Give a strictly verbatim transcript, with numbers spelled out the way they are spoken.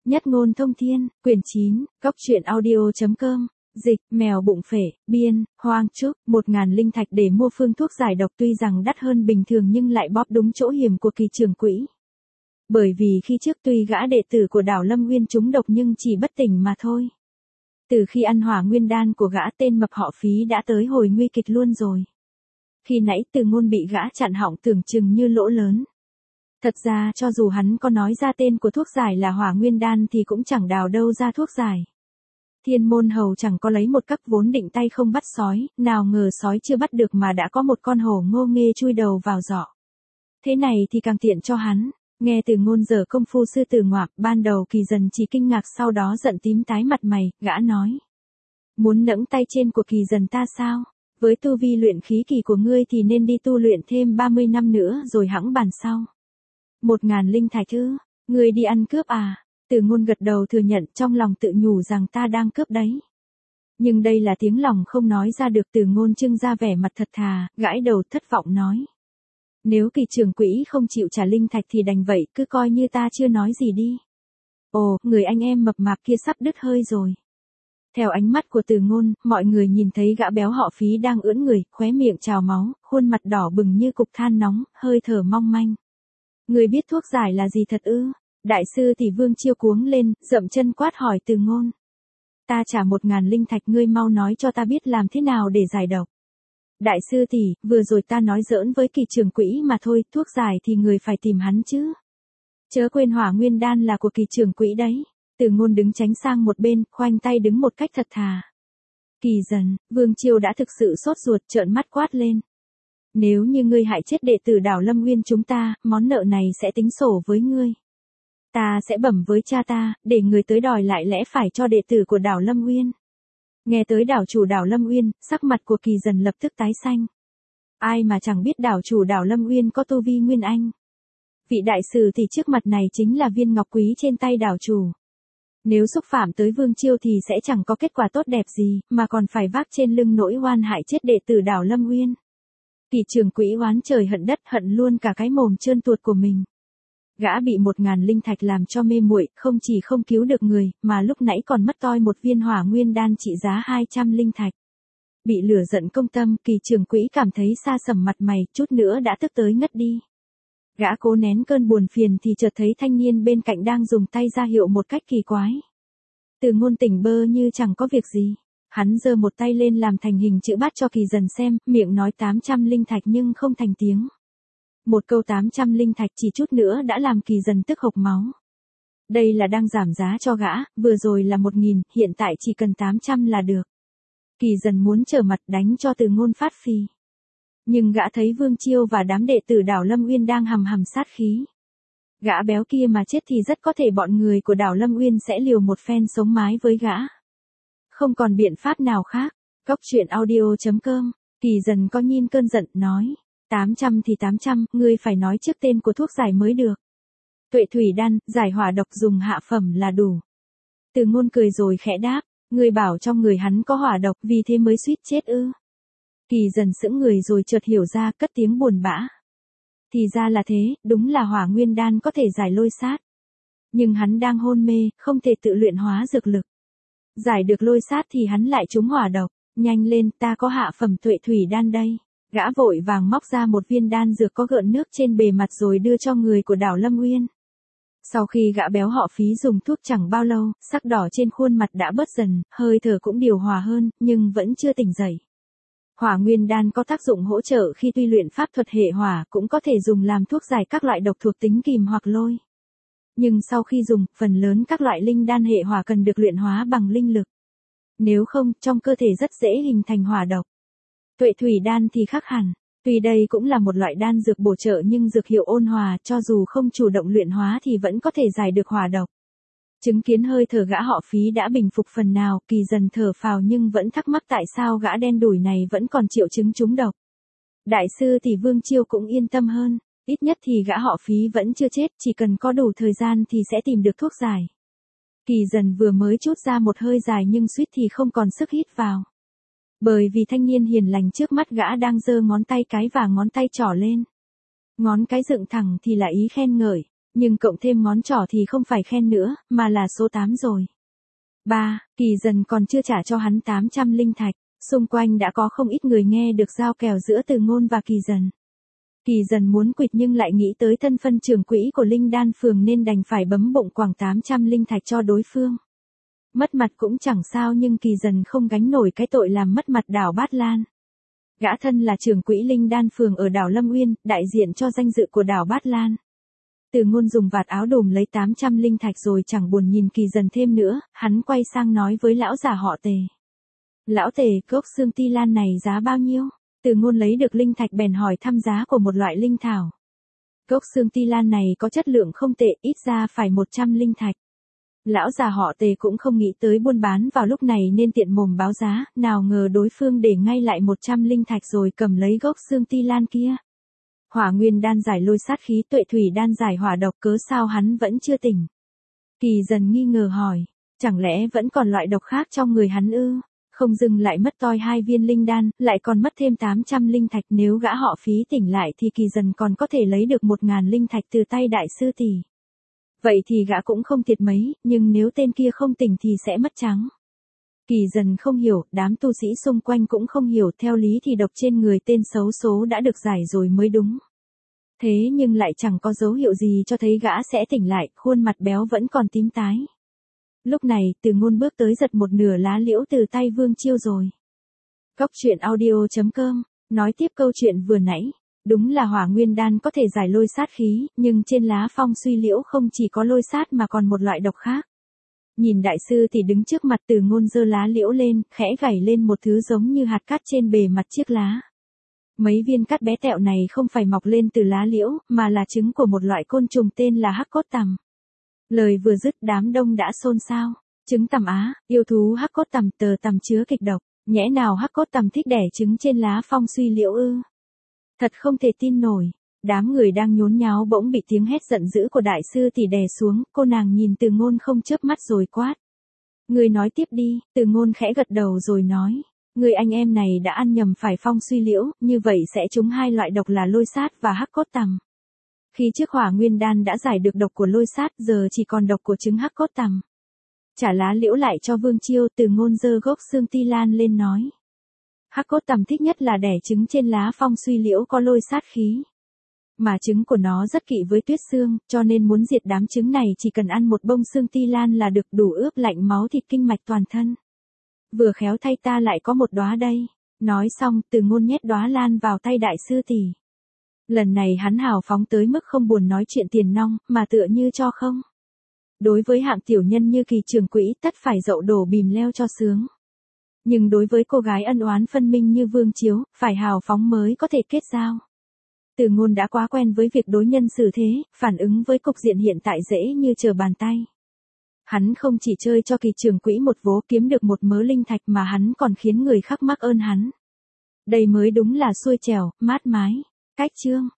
Nhất ngôn thông thiên, quyển chín, góc truyện audio.com, dịch, mèo bụng phể, biên, Hoang Trúc, một ngàn linh thạch để mua phương thuốc giải độc tuy rằng đắt hơn bình thường nhưng lại bóp đúng chỗ hiểm của Kỳ Trường Quỹ. Bởi vì khi trước tuy gã đệ tử của đảo Lâm Nguyên trúng độc nhưng chỉ bất tỉnh mà thôi. Từ khi ăn hỏa nguyên đan của gã tên mập họ Phí đã tới hồi nguy kịch luôn rồi. Khi nãy Từ Ngôn bị gã chặn họng tưởng chừng như lỗ lớn. Thật ra cho dù hắn có nói ra tên của thuốc giải là hỏa nguyên đan thì cũng chẳng đào đâu ra thuốc giải. Thiên môn hầu chẳng có lấy một cấp vốn định tay không bắt sói, nào ngờ sói chưa bắt được mà đã có một con hổ ngô nghê chui đầu vào giỏ. Thế này thì càng tiện cho hắn. Nghe Từ Ngôn giở công phu sư tử ngoạm, ban đầu Kỳ Dần chỉ kinh ngạc sau đó giận tím tái mặt mày, gã nói. Muốn nẫng tay trên của Kỳ Dần ta sao? Với tu vi luyện khí kỳ của ngươi thì nên đi tu luyện thêm ba mươi năm nữa rồi hẵng bàn sau. Một ngàn linh thạch ư, ngươi đi ăn cướp à? Từ Ngôn gật đầu thừa nhận trong lòng tự nhủ rằng ta đang cướp đấy. Nhưng đây là tiếng lòng không nói ra được. Từ Ngôn trưng ra vẻ mặt thật thà, gãi đầu thất vọng nói. Nếu Kỳ Trường Quỹ không chịu trả linh thạch thì đành vậy, cứ coi như ta chưa nói gì đi. Ồ, người anh em mập mạp kia sắp đứt hơi rồi. Theo ánh mắt của Từ Ngôn, mọi người nhìn thấy gã béo họ Phí đang ưỡn người, khóe miệng trào máu, khuôn mặt đỏ bừng như cục than nóng, hơi thở mong manh. Người biết thuốc giải là gì thật ư? Đại sư thì Vương Chiêu cuống lên, dậm chân quát hỏi Từ Ngôn. Ta trả một ngàn linh thạch, ngươi mau nói cho ta biết làm thế nào để giải độc. Đại sư tỷ, vừa rồi ta nói giỡn với Kỳ Trường Quỹ mà thôi, thuốc giải thì người phải tìm hắn chứ. Chớ quên hỏa nguyên đan là của Kỳ Trường Quỹ đấy. Từ Ngôn đứng tránh sang một bên, khoanh tay đứng một cách thật thà. Kỳ Dần, Vương Chiêu đã thực sự sốt ruột, trợn mắt quát lên. Nếu như ngươi hại chết đệ tử đảo Lâm Nguyên chúng ta, món nợ này sẽ tính sổ với ngươi. Ta sẽ bẩm với cha ta, để người tới đòi lại lẽ phải cho đệ tử của đảo Lâm Nguyên. Nghe tới đảo chủ đảo Lâm Nguyên, sắc mặt của Kỳ Dần lập tức tái xanh. Ai mà chẳng biết đảo chủ đảo Lâm Nguyên có tu vi nguyên anh. Vị đại sư thì trước mặt này chính là viên ngọc quý trên tay đảo chủ. Nếu xúc phạm tới Vương Chiêu thì sẽ chẳng có kết quả tốt đẹp gì, mà còn phải vác trên lưng nỗi oan hại chết đệ tử đảo Lâm Nguyên. Kỳ Trường Quỹ oán trời hận đất, hận luôn cả cái mồm trơn tuột của mình. Gã bị một ngàn linh thạch làm cho mê muội, không chỉ không cứu được người, mà lúc nãy còn mất toi một viên hỏa nguyên đan trị giá hai trăm linh thạch. Bị lửa giận công tâm, Kỳ Trường Quỹ cảm thấy sa sầm mặt mày, chút nữa đã tức tới ngất đi. Gã cố nén cơn buồn phiền thì chợt thấy thanh niên bên cạnh đang dùng tay ra hiệu một cách kỳ quái. Từ Ngôn tỉnh bơ như chẳng có việc gì. Hắn giơ một tay lên làm thành hình chữ bát cho Kỳ Dần xem, miệng nói tám trăm linh thạch nhưng không thành tiếng. Một câu tám trăm linh thạch chỉ chút nữa đã làm Kỳ Dần tức hộc máu. Đây là đang giảm giá cho gã, vừa rồi là một nghìn, hiện tại chỉ cần tám trăm là được. Kỳ Dần muốn trở mặt đánh cho Từ Ngôn phát phì. Nhưng gã thấy Vương Chiêu và đám đệ tử đảo Lâm Nguyên đang hầm hầm sát khí. Gã béo kia mà chết thì rất có thể bọn người của đảo Lâm Nguyên sẽ liều một phen sống mái với gã. Không còn biện pháp nào khác. Góc truyện audio.com, Kỳ Dần có nhìn cơn giận, nói. tám trăm thì tám trăm, ngươi phải nói trước tên của thuốc giải mới được. Tuệ thủy đan, giải hỏa độc dùng hạ phẩm là đủ. Từ Ngôn cười rồi khẽ đáp, ngươi bảo trong người hắn có hỏa độc vì thế mới suýt chết ư. Kỳ Dần sững người rồi chợt hiểu ra, cất tiếng buồn bã. Thì ra là thế, đúng là hỏa nguyên đan có thể giải lôi sát. Nhưng hắn đang hôn mê, không thể tự luyện hóa dược lực. Giải được lôi sát thì hắn lại trúng hỏa độc, nhanh lên, ta có hạ phẩm tuệ thủy đan đây. Gã vội vàng móc ra một viên đan dược có gợn nước trên bề mặt rồi đưa cho người của đảo Lâm Nguyên. Sau khi gã béo họ Phí dùng thuốc chẳng bao lâu, sắc đỏ trên khuôn mặt đã bớt dần, hơi thở cũng điều hòa hơn, nhưng vẫn chưa tỉnh dậy. Hỏa nguyên đan có tác dụng hỗ trợ khi tuy luyện pháp thuật hệ hỏa, cũng có thể dùng làm thuốc giải các loại độc thuộc tính kìm hoặc lôi. Nhưng sau khi dùng, phần lớn các loại linh đan hệ hỏa cần được luyện hóa bằng linh lực. Nếu không, trong cơ thể rất dễ hình thành hỏa độc. Tuệ thủy đan thì khác hẳn. Tuy đây cũng là một loại đan dược bổ trợ nhưng dược hiệu ôn hòa, cho dù không chủ động luyện hóa thì vẫn có thể giải được hỏa độc. Chứng kiến hơi thở gã họ Phí đã bình phục phần nào, Kỳ Dần thở phào nhưng vẫn thắc mắc tại sao gã đen đủi này vẫn còn triệu chứng trúng độc. Đại sư thì Vương Chiêu cũng yên tâm hơn, ít nhất thì gã họ Phí vẫn chưa chết, chỉ cần có đủ thời gian thì sẽ tìm được thuốc giải. Kỳ Dần vừa mới trút ra một hơi dài nhưng suýt thì không còn sức hít vào. Bởi vì thanh niên hiền lành trước mắt gã đang giơ ngón tay cái và ngón tay trỏ lên. Ngón cái dựng thẳng thì là ý khen ngợi, Nhưng cộng thêm ngón trỏ thì không phải khen nữa, mà là số tám rồi. ba. Kỳ Dần còn chưa trả cho hắn tám trăm linh thạch. Xung quanh đã có không ít người nghe được giao kèo giữa Từ Ngôn và Kỳ Dần. Kỳ Dần muốn quỵt nhưng lại nghĩ tới thân phân trưởng quỹ của Linh Đan Phường nên đành phải bấm bụng quẳng tám trăm linh thạch cho đối phương. Mất mặt cũng chẳng sao nhưng Kỳ Dần không gánh nổi cái tội làm mất mặt đảo Bát Lan. Gã thân là trưởng quỹ Linh Đan Phường ở đảo Lâm Uyên, đại diện cho danh dự của đảo Bát Lan. Từ Ngôn dùng vạt áo đùm lấy tám trăm linh thạch rồi chẳng buồn nhìn Kỳ Dần thêm nữa, hắn quay sang nói với lão già họ Tề. Lão Tề, gốc xương ti lan này giá bao nhiêu? Từ Ngôn lấy được linh thạch bèn hỏi thăm giá của một loại linh thảo. Gốc xương ti lan này có chất lượng không tệ, ít ra phải một trăm linh thạch. Lão già họ Tề cũng không nghĩ tới buôn bán vào lúc này nên tiện mồm báo giá, nào ngờ đối phương để ngay lại một trăm linh thạch rồi cầm lấy gốc xương ti lan kia. Hỏa nguyên đan giải lôi sát khí, tuệ thủy đan giải hỏa độc, cớ sao hắn vẫn chưa tỉnh? Kỳ Dần nghi ngờ hỏi, chẳng lẽ vẫn còn loại độc khác trong người hắn ư? Không dừng lại mất toi hai viên linh đan, lại còn mất thêm tám trăm linh thạch, nếu gã họ Phí tỉnh lại thì Kỳ Dần còn có thể lấy được một ngàn linh thạch từ tay đại sư tỷ. Vậy thì gã cũng không thiệt mấy, nhưng nếu tên kia không tỉnh thì sẽ mất trắng. Kỳ Dần không hiểu, đám tu sĩ xung quanh cũng không hiểu, theo lý thì độc trên người tên xấu số đã được giải rồi mới đúng. Thế nhưng lại chẳng có dấu hiệu gì cho thấy gã sẽ tỉnh lại, khuôn mặt béo vẫn còn tím tái. Lúc này, Từ Ngôn bước tới giật một nửa lá liễu từ tay Vương Chiêu rồi. Góc truyện audio chấm com, nói tiếp câu chuyện vừa nãy. Đúng là hỏa nguyên đan có thể giải lôi sát khí, nhưng trên lá phong suy liễu không chỉ có lôi sát mà còn một loại độc khác. Nhìn đại sư thì đứng trước mặt Từ Ngôn giơ lá liễu lên, khẽ gảy lên một thứ giống như hạt cát trên bề mặt chiếc lá. Mấy viên cát bé tẹo này không phải mọc lên từ lá liễu, mà là trứng của một loại côn trùng tên là hắc cốt tằm. Lời vừa dứt đám đông đã xôn xao. Trứng tằm á, yêu thú hắc cốt tằm, tờ tằm chứa kịch độc, nhẽ nào hắc cốt tằm thích đẻ trứng trên lá phong suy liễu ư? Thật không thể tin nổi. Đám người đang nhốn nháo bỗng bị tiếng hét giận dữ của đại sư tỷ đè xuống, cô nàng nhìn Từ Ngôn không chớp mắt rồi quát. Người nói tiếp đi, Từ Ngôn khẽ gật đầu rồi nói. Người anh em này đã ăn nhầm phải phong suy liễu, như vậy sẽ trúng hai loại độc là lôi sát và hắc cốt tằm. Khi trước hỏa nguyên đan đã giải được độc của lôi sát, giờ chỉ còn độc của trứng hắc cốt tằm. Trả lá liễu lại cho Vương Chiêu, Từ Ngôn giơ gốc xương ti lan lên nói. Hắc cốt tằm thích nhất là đẻ trứng trên lá phong suy liễu có lôi sát khí. Mà trứng của nó rất kỵ với tuyết xương, cho nên muốn diệt đám trứng này chỉ cần ăn một bông xương ti lan là được, đủ ướp lạnh máu thịt kinh mạch toàn thân. Vừa khéo thay ta lại có một đóa đây. Nói xong, Từ Ngôn nhét đóa lan vào tay đại sư tỷ. Lần này hắn hào phóng tới mức không buồn nói chuyện tiền nong, mà tựa như cho không. Đối với hạng tiểu nhân như Kỳ trưởng quỹ tất phải dậu đổ bìm leo cho sướng. Nhưng đối với cô gái ân oán phân minh như Vương Chiếu, phải hào phóng mới có thể kết giao. Từ Ngôn đã quá quen với việc đối nhân xử thế, phản ứng với cục diện hiện tại dễ như trở bàn tay. Hắn không chỉ chơi cho Kỳ trưởng quỹ một vố kiếm được một mớ linh thạch mà hắn còn khiến người khác mắc ơn hắn. Đây mới đúng là xuôi trèo, mát mái. Cách chương